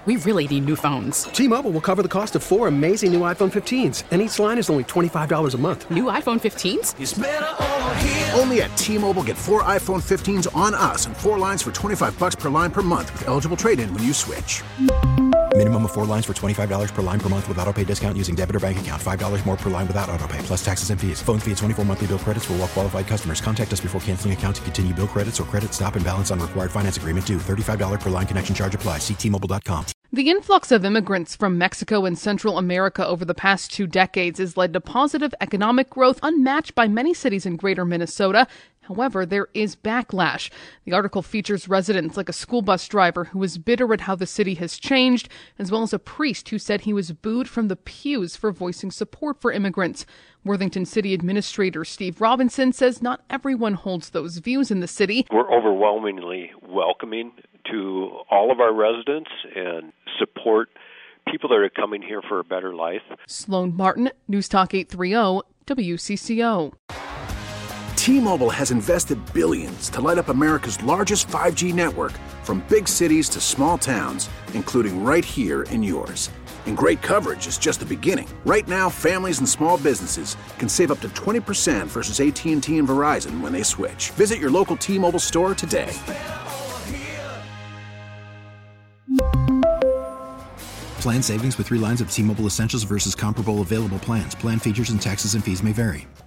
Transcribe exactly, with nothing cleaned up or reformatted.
We really need new phones. T-Mobile will cover the cost of four amazing new iPhone fifteens, and each line is only twenty-five dollars a month. New iPhone fifteens? It's better over here. Only at T-Mobile, get four iPhone fifteens on us and four lines for twenty-five dollars per line per month with eligible trade-in when you switch. Minimum of four lines for twenty-five dollars per line per month with autopay discount using debit or bank account. five dollars more per line without autopay, plus taxes and fees. Phone fee at twenty-four monthly bill credits for well-qualified customers. Contact us before canceling account to continue bill credits or credit stop and balance on required finance agreement due. thirty-five dollars per line connection charge applies. See T Mobile dot com. The influx of immigrants from Mexico and Central America over the past two decades has led to positive economic growth unmatched by many cities in greater Minnesota. However, there is backlash. The article features residents like a school bus driver who was bitter at how the city has changed, as well as a priest who said he was booed from the pews for voicing support for immigrants. Worthington City Administrator Steve Robinson says not everyone holds those views in the city. We're overwhelmingly welcoming to all of our residents and support people that are coming here for a better life. Sloan Martin, News Talk eight thirty W C C O. T-Mobile has invested billions to light up America's largest five G network, from big cities to small towns, including right here in yours. And great coverage is just the beginning. Right now, families and small businesses can save up to twenty percent versus A T and T and Verizon when they switch. Visit your local T-Mobile store today. Plan savings with three lines of T-Mobile Essentials versus comparable available plans. Plan features and taxes and fees may vary.